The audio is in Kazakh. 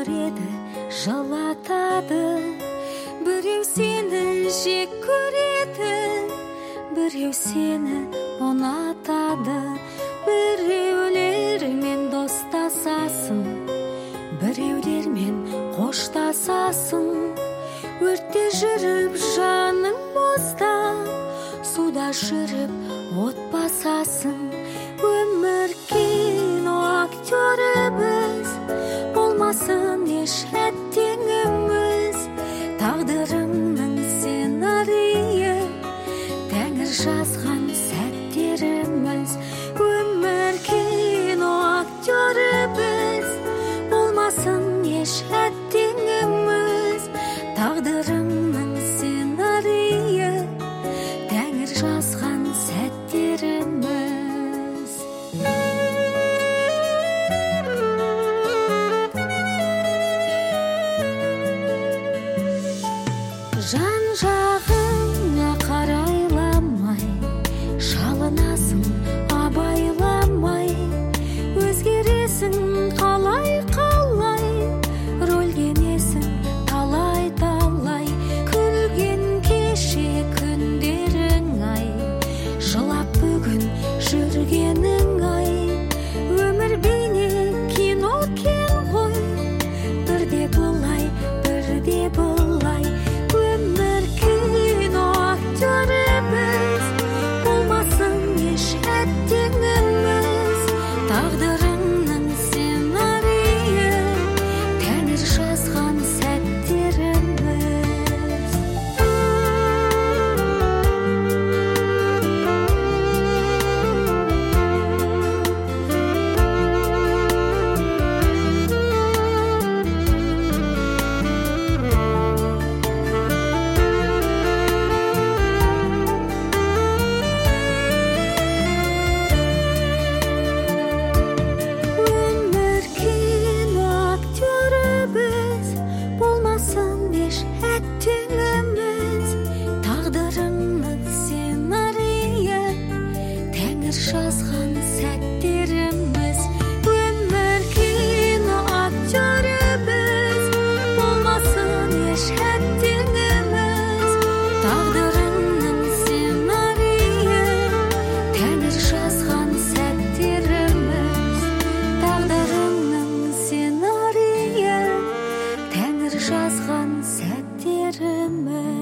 көреді, жылатады. Біреу сені жек көреді, біреу сені ұнатады. Біреулермен достасасың, біреулермен қоштасасың. Өртте жүріп жаның бозда, суда жүріп от басасың. Өмір кино актері біз, болмасын еш әттеңіміз. Тағдырымның сценарийі, Тәңір жазған сәттеріміз. Өмір кино актері біз, болмасын еш әттеңіміз. Тағдырымның сценарийі, Тәңір жазған сәттеріміз. Жан жағыңа қарайламай, шалынасың абайламай. Өзгересің қалай-қалай, рөлденесің талай-талай. Күлген кеше күндерің ай, жылап бүгін жүргенің ай. Өмір бейне кино кен ғой, бірде былай, бірде былай. Өмір кино актері біз, болмасын еш әттеңіміз. Тағдырымның сценарийі, Тәңір жазған сәттеріміз. Өмір кино актері біз, болмасын еш әттеңіміз. Тағдырымның сценарийі, Тәңір жазған сәттеріміз. Өмір кино актері біз, болмасын еш әттеңіміз. Тағдырымның сценарийі, Тәңір жазған сәттеріміз. Тағдырымның сценарийі, Тәңір жазған сәттеріміз.